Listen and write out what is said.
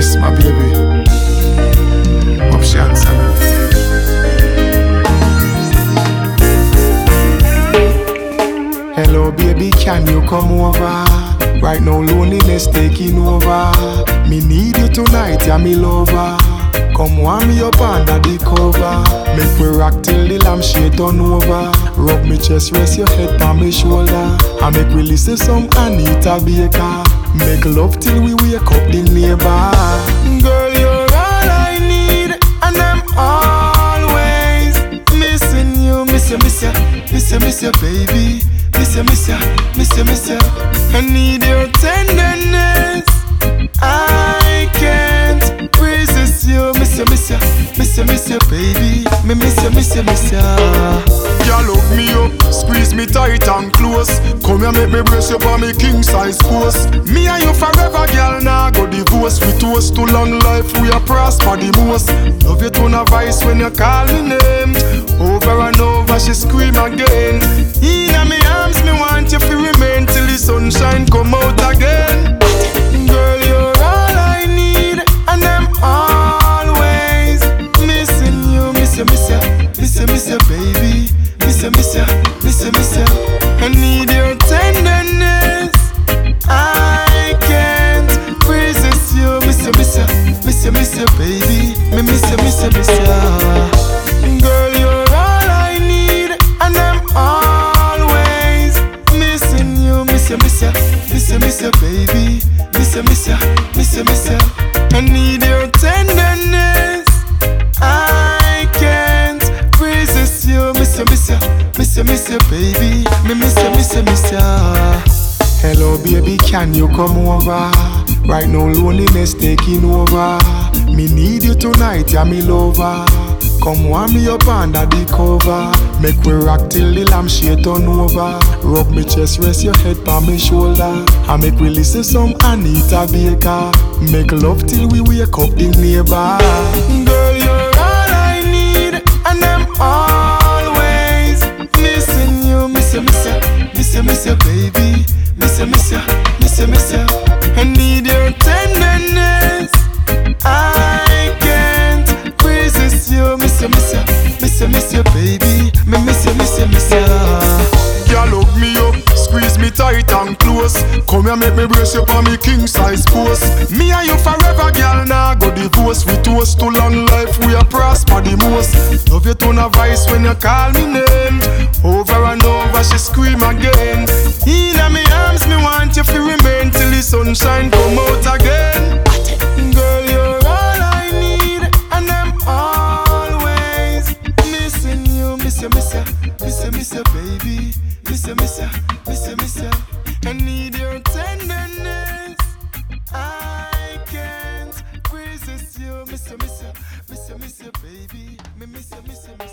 miss my baby. Options. Hello baby, can you come over? Right now loneliness taking over. Me need you tonight, yeah me lover. Come warm me up under the cover. Make we rock till the lampshade turn over. Rub me chest, rest your head on me shoulder. And make we listen some Anita Baker. Make love till we wake up the neighbor. Girl, you're all I need, and I'm always missing you. Miss you, miss you, miss you, miss you, baby. Miss you, miss you, miss you, miss you. I need your tenderness. I can't resist you. Miss you, miss you, miss you, miss you, baby. Me miss you, miss you, miss you. Girl, hook me up, squeeze me tight and close. Come here, make me brace you for me king size post. Me and you forever, girl, nah go divorce. We toast to long life, we are prosper the most. Love you tone of voice when you call me name. Over and over, she scream again. In my arms, me want you to remain till the sunshine come out again. Girl, you're all I need, and I'm always missing you. Miss you, miss you, miss you, miss you, baby. Miss you, miss you, miss you, miss you. I need your tenderness. I can't resist you. Miss you, miss you, miss you, miss you, baby. Me miss you, miss you, miss you. Girl, you're all I need, and I'm always missing you. Miss you, miss you, miss you, miss you, baby. Miss you, miss you, miss you, miss you. I need your tenderness. I can't resist you. Miss you, miss you, miss you, miss you, baby. Me miss you, miss you, miss you. Hello baby, can you come over? Right now loneliness taking over. Me need you tonight, yeah me lover. Come warm me up under the cover. Make we rock till the lampshade turn over. Rub me chest, rest your head on me shoulder. And make we listen some Anita Baker. Make love till we wake up the neighbor. Girl, you're all I need, and I'm always missing you. Miss you, miss you, miss you, miss you, baby. Miss you, miss you, miss you, miss you. I need your tenderness. I can't resist you. Miss you, miss you, miss you, miss you, baby. Me miss you, miss you, miss you. Girl, hug me up, squeeze me tight and close. Come here, make me brace you for me king size post. Me and you forever, girl, nah go divorce. We toast to long life, we are prosper the most. Love you tone of voice when you call me name. Over and over, she scream again. In my arms, me want you to remain till the sunshine come out again. Girl, you're all I need, and I'm always missing you. Miss you, miss you, miss you, miss you, baby. Miss you, miss you, miss you, miss you. I need your tenderness. I can't resist you. Miss you, miss you, miss you, miss you, baby. Me miss you, miss you, miss you.